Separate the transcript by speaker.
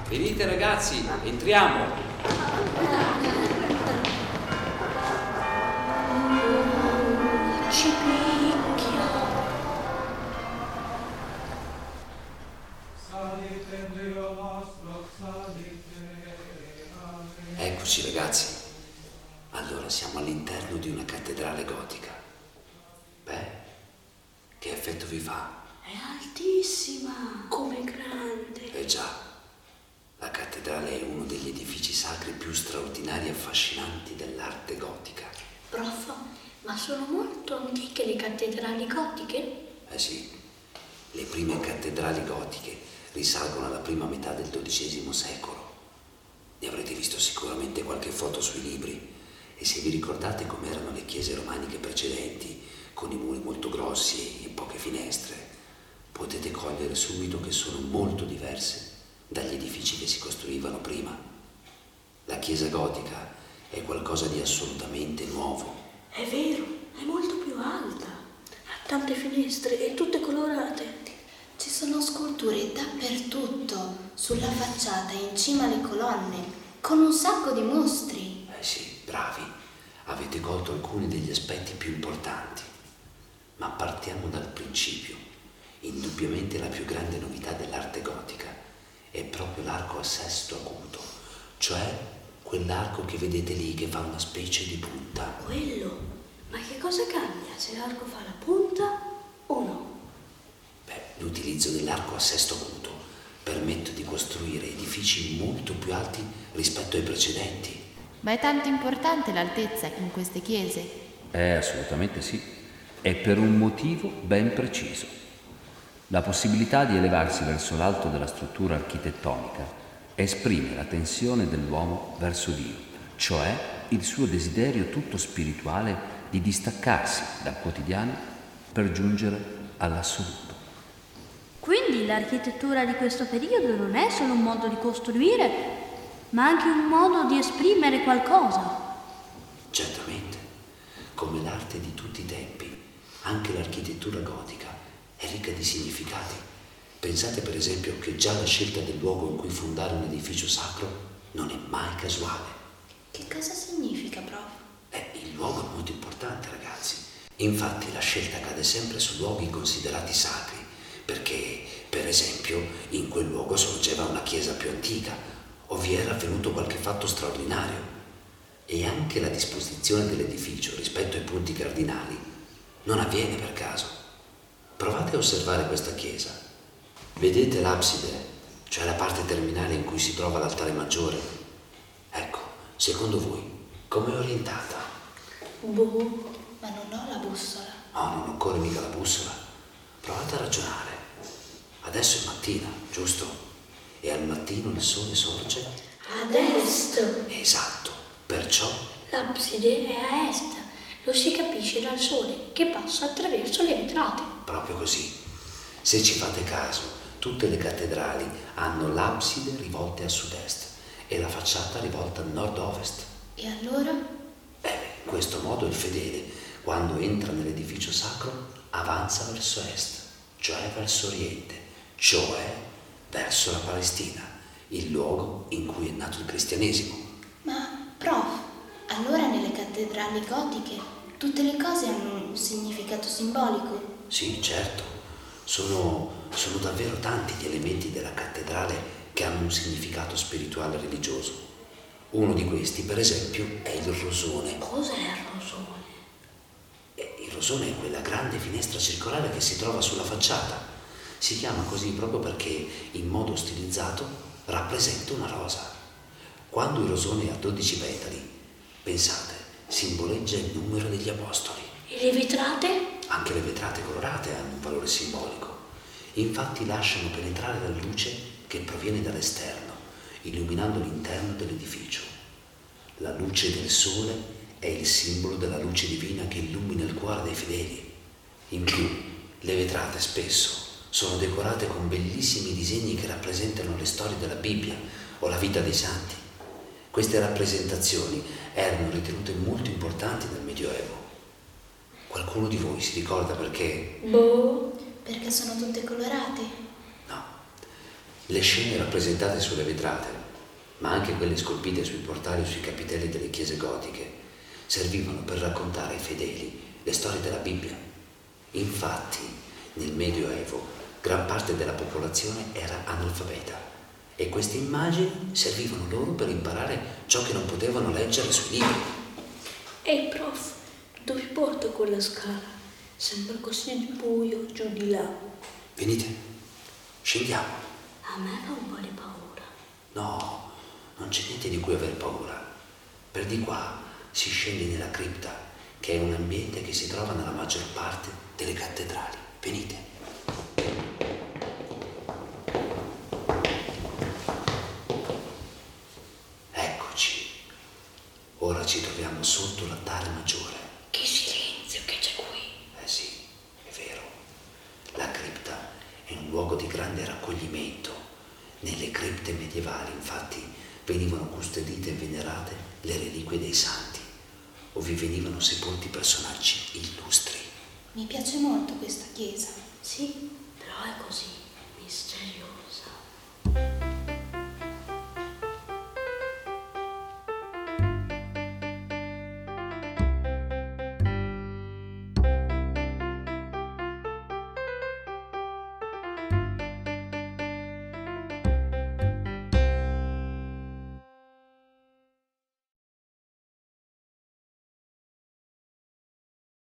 Speaker 1: Venite ragazzi, entriamo.
Speaker 2: Ci picchia.
Speaker 1: Eccoci ragazzi. Allora siamo all'interno di una cattedrale gotica. Beh, che effetto vi fa?
Speaker 2: È altissima. Come grande.
Speaker 1: Eh già. La cattedrale è uno degli edifici sacri più straordinari e affascinanti dell'arte gotica.
Speaker 2: Prof, ma sono molto antiche le cattedrali gotiche?
Speaker 1: Eh sì, le prime cattedrali gotiche risalgono alla prima metà del XII secolo. Ne avrete visto sicuramente qualche foto sui libri e se vi ricordate com'erano le chiese romaniche precedenti, con i muri molto grossi e poche finestre, potete cogliere subito che sono molto diverse dagli edifici che si costruivano prima. La chiesa gotica è qualcosa di assolutamente nuovo.
Speaker 2: È vero, è molto più alta. Ha tante finestre e tutte colorate.
Speaker 3: Ci sono sculture dappertutto, sulla facciata e in cima alle colonne, con un sacco di mostri.
Speaker 1: Eh sì, bravi, avete colto alcuni degli aspetti più importanti. Ma partiamo dal principio. Indubbiamente la più grande novità dell'arte gotica è proprio l'arco a sesto acuto, cioè quell'arco che vedete lì che fa una specie di punta.
Speaker 2: Quello? Ma che cosa cambia se l'arco fa la punta o no?
Speaker 1: Beh, l'utilizzo dell'arco a sesto acuto permette di costruire edifici molto più alti rispetto ai precedenti.
Speaker 4: Ma è tanto importante l'altezza in queste chiese?
Speaker 5: Assolutamente sì, e per un motivo ben preciso. La possibilità di elevarsi verso l'alto della struttura architettonica esprime la tensione dell'uomo verso Dio, cioè il suo desiderio tutto spirituale di distaccarsi dal quotidiano per giungere all'assoluto.
Speaker 6: Quindi l'architettura di questo periodo non è solo un modo di costruire, ma anche un modo di esprimere qualcosa.
Speaker 1: Certamente, come l'arte di tutti i tempi, anche l'architettura gotica è ricca di significati. Pensate per esempio che già la scelta del luogo in cui fondare un edificio sacro non è mai casuale.
Speaker 3: Che cosa significa, prof?
Speaker 1: Il luogo è molto importante, ragazzi. Infatti la scelta cade sempre su luoghi considerati sacri, perché, per esempio, in quel luogo sorgeva una chiesa più antica o vi era avvenuto qualche fatto straordinario. E anche la disposizione dell'edificio rispetto ai punti cardinali non avviene per caso. Provate a osservare questa chiesa. Vedete l'abside, cioè la parte terminale in cui si trova l'altare maggiore? Ecco, secondo voi, come è orientata?
Speaker 3: Boh, ma non ho la bussola.
Speaker 1: No, non occorre mica la bussola. Provate a ragionare. Adesso è mattina, giusto? E al mattino il sole sorge?
Speaker 2: Ad est.
Speaker 1: Esatto, perciò
Speaker 2: L'abside è a est. Lo si capisce dal sole che passa attraverso le vetrate.
Speaker 1: proprio così. Se ci fate caso, tutte le cattedrali hanno l'abside rivolta a sud-est e la facciata rivolta a nord-ovest.
Speaker 3: E allora?
Speaker 1: In questo modo il fedele, quando entra nell'edificio sacro, avanza verso est, cioè verso oriente, cioè verso la Palestina, il luogo in cui è nato il cristianesimo.
Speaker 3: Ma, prof, allora nelle cattedrali gotiche tutte le cose hanno un significato simbolico?
Speaker 1: Sì, certo, sono davvero tanti gli elementi della cattedrale che hanno un significato spirituale e religioso. Uno di questi, per esempio, è il rosone.
Speaker 2: Cos'è il rosone?
Speaker 1: Il rosone è quella grande finestra circolare che si trova sulla facciata. Si chiama così proprio perché, in modo stilizzato, rappresenta una rosa. Quando il rosone ha 12 petali, pensate, simboleggia il numero degli apostoli.
Speaker 2: E le vetrate?
Speaker 1: Anche le vetrate colorate hanno un valore simbolico. Infatti lasciano penetrare la luce che proviene dall'esterno, illuminando l'interno dell'edificio. La luce del sole è il simbolo della luce divina che illumina il cuore dei fedeli. In più, le vetrate spesso sono decorate con bellissimi disegni che rappresentano le storie della Bibbia o la vita dei santi. Queste rappresentazioni erano ritenute molto importanti nel Medioevo. Qualcuno di voi si ricorda perché?
Speaker 2: Boh.
Speaker 3: Perché sono tutte colorate?
Speaker 1: No. Le scene rappresentate sulle vetrate, ma anche quelle scolpite sui portali o sui capitelli delle chiese gotiche, servivano per raccontare ai fedeli le storie della Bibbia. Infatti, nel Medioevo, gran parte della popolazione era analfabeta e queste immagini servivano loro per imparare ciò che non potevano leggere sui libri.
Speaker 2: Ehi, prof, dove porta quella scala? Sembra così buio giù di là.
Speaker 1: Venite, scendiamo.
Speaker 2: A me fa un po' di paura.
Speaker 1: No, non c'è niente di cui aver paura. Per di qua si scende nella cripta, che è un ambiente che si trova nella maggior parte delle cattedrali. Venite. Eccoci. Ora ci troviamo sotto l'altare maggiore.
Speaker 2: Che silenzio che c'è qui.
Speaker 1: Eh sì, è vero. La cripta è un luogo di grande raccoglimento. Nelle cripte medievali, infatti, venivano custodite e venerate le reliquie dei santi, o vi venivano sepolti personaggi illustri.
Speaker 3: Mi piace molto questa chiesa.
Speaker 2: Sì, però è così misterioso.